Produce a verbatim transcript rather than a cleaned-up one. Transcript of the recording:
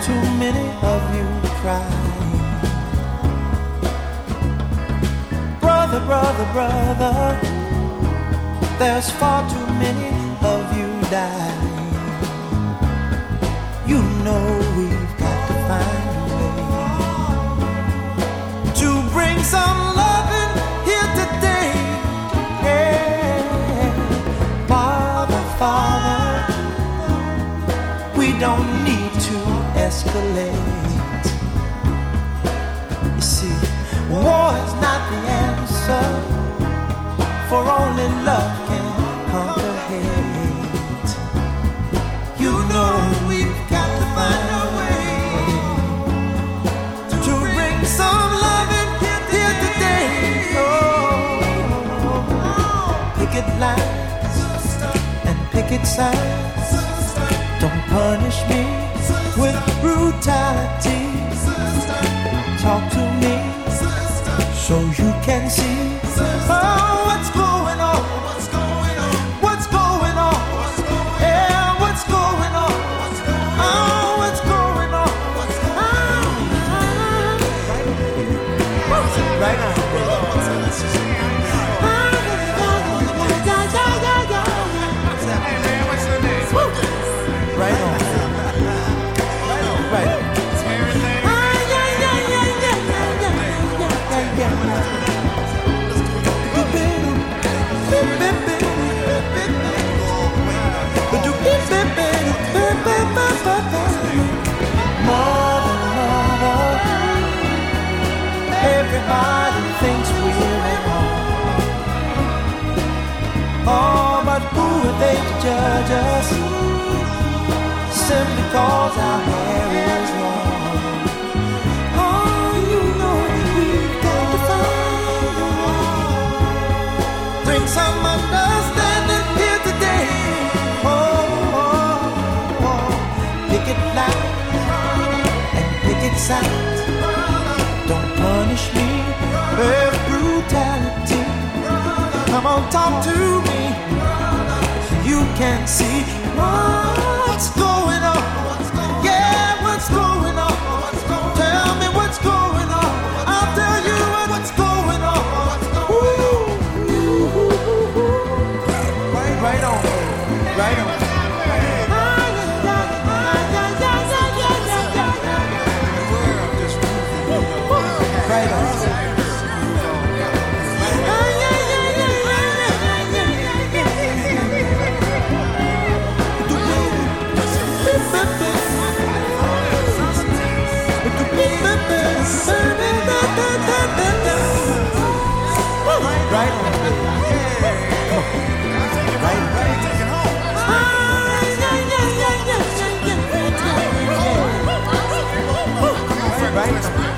too many of you crying. Brother, brother, brother, there's far too many of you dying. You know we've got to find a way to bring some loving here today. Yeah. Father, Father, we don't need to escalate. You see, war is not the answer, for only love can conquer hate. You know we've got to find a way to bring some love in here today. Oh, picket lines and picket signs, don't punish me with brutality. Talk to me so you can see. Oh, what's going on? What's going on? What's going on? Yeah, what's going on? Oh, what's going on? Right on. Right on. Right on. Mother, mother, everybody thinks we're at home. Oh, but who are they to judge us simply cause our hair is long? Oh, you know we've got to find a way. Bring some understanding here today. Oh, oh, oh. Picket line and picket signs, don't punish me with brutality. Come on, talk to me so you can see what's going on. Yeah, what's going on? Tell me what's going on. I'll tell you what's going on. Ooh, right on, right on. Right on. Right on. Right, right. Right.